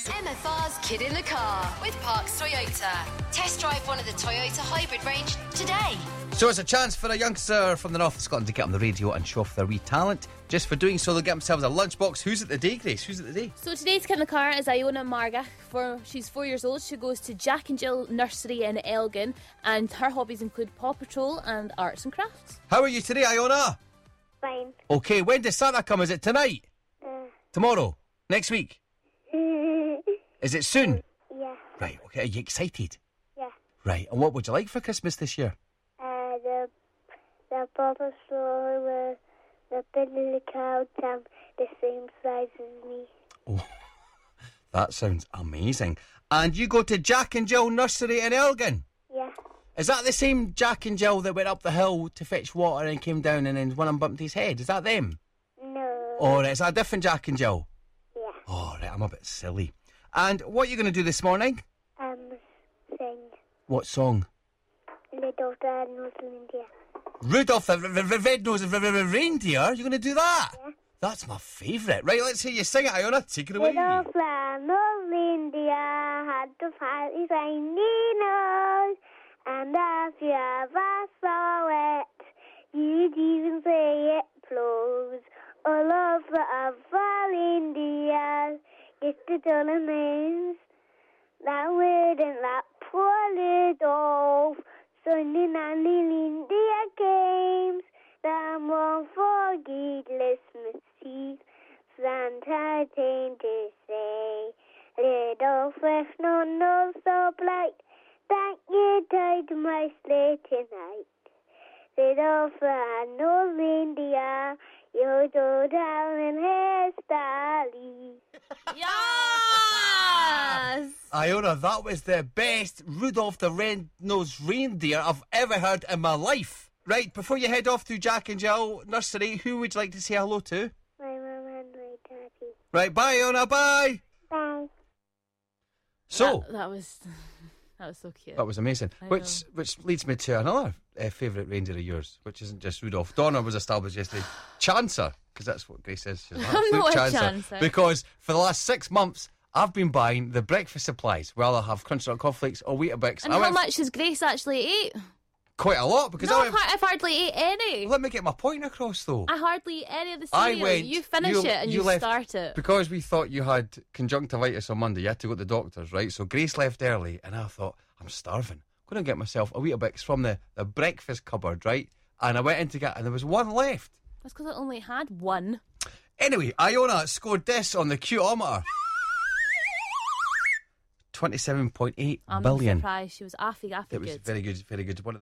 MFR's Kid in the Car with Parks Toyota. Test drive one of the Toyota hybrid range today. So it's a chance for a youngster from the north of Scotland to get on the radio and show off their wee talent. Just for doing so, they'll get themselves a lunchbox. Who's at the day, Grace? Who's at the day? So today's Kid in the Car is Iona Marga. She's 4 years old. She goes to Jack and Jill Nursery in Elgin, and her hobbies include Paw Patrol and arts and crafts. How are you today, Iona? Fine. Okay, when does Santa come? Is it tonight? Tomorrow? Next week? Is it soon? Yeah. Right, okay. Are you excited? Yeah. Right, and what would you like for Christmas this year? The Paw Patrol with the Billy Cow Jam the same size as me. Oh, that sounds amazing. And you go to Jack and Jill Nursery in Elgin? Yeah. Is that the same Jack and Jill that went up the hill to fetch water and came down and then one of them bumped his head? Is that them? No. Oh, right, is that a different Jack and Jill? Yeah. Oh, right, I'm a bit silly. And what are you going to do this morning? Sing What song? Little Red-Nosed Reindeer. Rudolph the Red-Nosed Reindeer? You're going to do that? Yeah. That's my favourite. Right, let's hear you sing it, Iona. Take it away. Little red-nosed reindeer had to fight his shiny nose, and as you ever saw it, you'd even say it blows. All of the other reindeer get to tell the names that wouldn't let poor Rudolph. So the nanny reindeer came, the more forgetless mischief, Santa came to say, Rudolph with no nose so bright, that you tied my sleigh tonight. Rudolph and no reindeer, you go down in hairstyle. Yes! Iona, that was the best Rudolph the Red-Nosed Reindeer I've ever heard in my life. Right, before you head off to Jack and Jill Nursery, who would you like to say hello to? My mum and my daddy. Right, bye, Iona, bye! Bye. So, That was so cute. that was amazing. I Which leads me to another favourite reindeer of yours, which isn't just Rudolph. Donna was established yesterday. Chancer, because that's what Grace says. She's an I'm absolute not a Chancer. Because for the last 6 months, I've been buying the breakfast supplies. Well, I'll have Crunch Nut Cornflakes or Weetabix. And how much has Grace actually ate? Quite a lot, because No, I've hardly ate any. Let me get my point across, though. I hardly eat any of the cereal. You finish it and you left, start it. Because we thought you had conjunctivitis on Monday, you had to go to the doctors, right? So Grace left early, and I thought, I'm starving. I'm going to get myself a Weetabix from the breakfast cupboard, right? And I went in to get, and there was one left. That's because I only had one. Anyway, Iona scored this on the Q-ometer. 27.8 I'm billion. surprised. She was affy It was good. very good, very good. One of